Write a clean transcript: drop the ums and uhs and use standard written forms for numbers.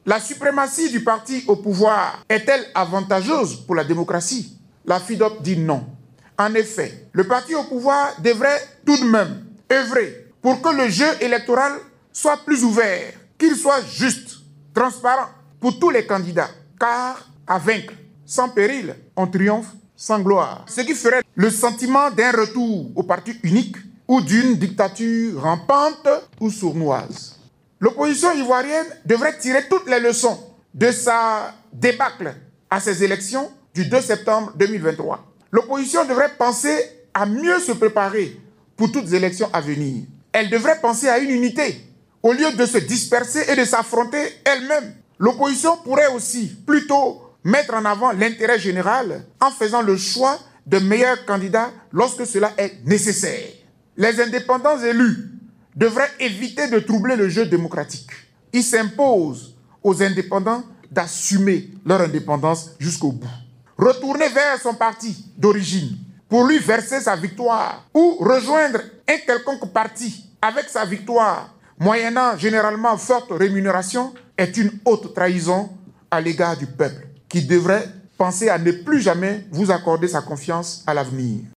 La suprématie du parti au pouvoir est-elle avantageuse pour la démocratie? La FIDOP dit non. En effet, le parti au pouvoir devrait tout de même œuvrer pour que le jeu électoral soit plus ouvert, qu'il soit juste, transparent pour tous les candidats, car à vaincre, sans péril, on triomphe sans gloire. Ce qui ferait le sentiment d'un retour au parti unique ou d'une dictature rampante ou sournoise. L'opposition ivoirienne devrait tirer toutes les leçons de sa débâcle à ces élections du 2 septembre 2023. L'opposition devrait penser à mieux se préparer pour toutes les élections à venir. Elle devrait penser à une unité au lieu de se disperser et de s'affronter elle-même. L'opposition pourrait aussi plutôt mettre en avant l'intérêt général en faisant le choix de meilleurs candidats lorsque cela est nécessaire. Les indépendants élus devraient éviter de troubler le jeu démocratique. Il s'impose aux indépendants d'assumer leur indépendance jusqu'au bout. Retourner vers son parti d'origine pour lui verser sa victoire ou rejoindre un quelconque parti avec sa victoire, moyennant généralement forte rémunération, est une haute trahison à l'égard du peuple qui devrait penser à ne plus jamais vous accorder sa confiance à l'avenir.